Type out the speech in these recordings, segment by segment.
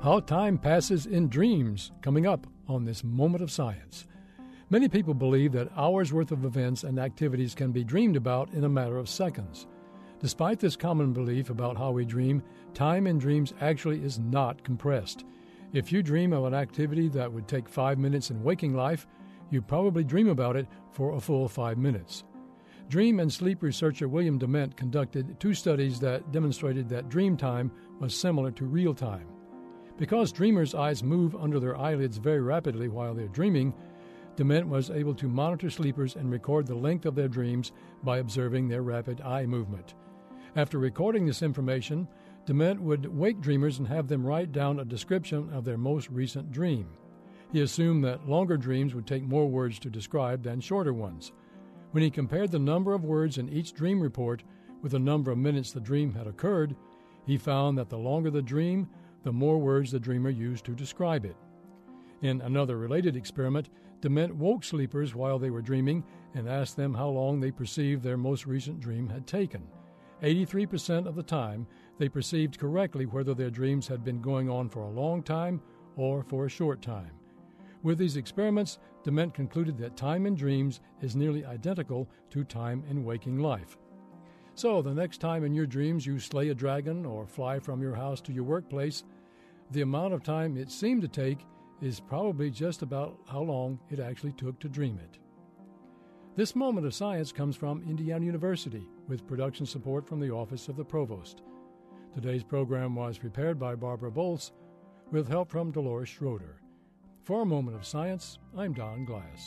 How time passes in dreams, coming up on this Moment of Science. Many people believe that hours' worth of events and activities can be dreamed about in a matter of seconds. Despite this common belief about how we dream, time in dreams actually is not compressed. If you dream of an activity that would take 5 minutes in waking life, you probably dream about it for a full 5 minutes. Dream and sleep researcher William Dement conducted 2 studies that demonstrated that dream time was similar to real time. Because dreamers' eyes move under their eyelids very rapidly while they're dreaming, Dement was able to monitor sleepers and record the length of their dreams by observing their rapid eye movement. After recording this information, Dement would wake dreamers and have them write down a description of their most recent dream. He assumed that longer dreams would take more words to describe than shorter ones. When he compared the number of words in each dream report with the number of minutes the dream had occurred, he found that the longer the dream, the more words the dreamer used to describe it. In another related experiment, Dement woke sleepers while they were dreaming and asked them how long they perceived their most recent dream had taken. 83% of the time, they perceived correctly whether their dreams had been going on for a long time or for a short time. With these experiments, Dement concluded that time in dreams is nearly identical to time in waking life. So, the next time in your dreams you slay a dragon or fly from your house to your workplace, the amount of time it seemed to take is probably just about how long it actually took to dream it. This Moment of Science comes from Indiana University, with production support from the Office of the Provost. Today's program was prepared by Barbara Bolz, with help from Dolores Schroeder. For a Moment of Science, I'm Don Glass.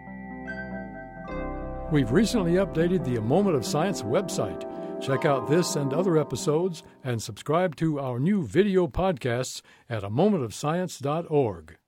We've recently updated the A Moment of Science website. Check out this and other episodes and subscribe to our new video podcasts at amomentofscience.org.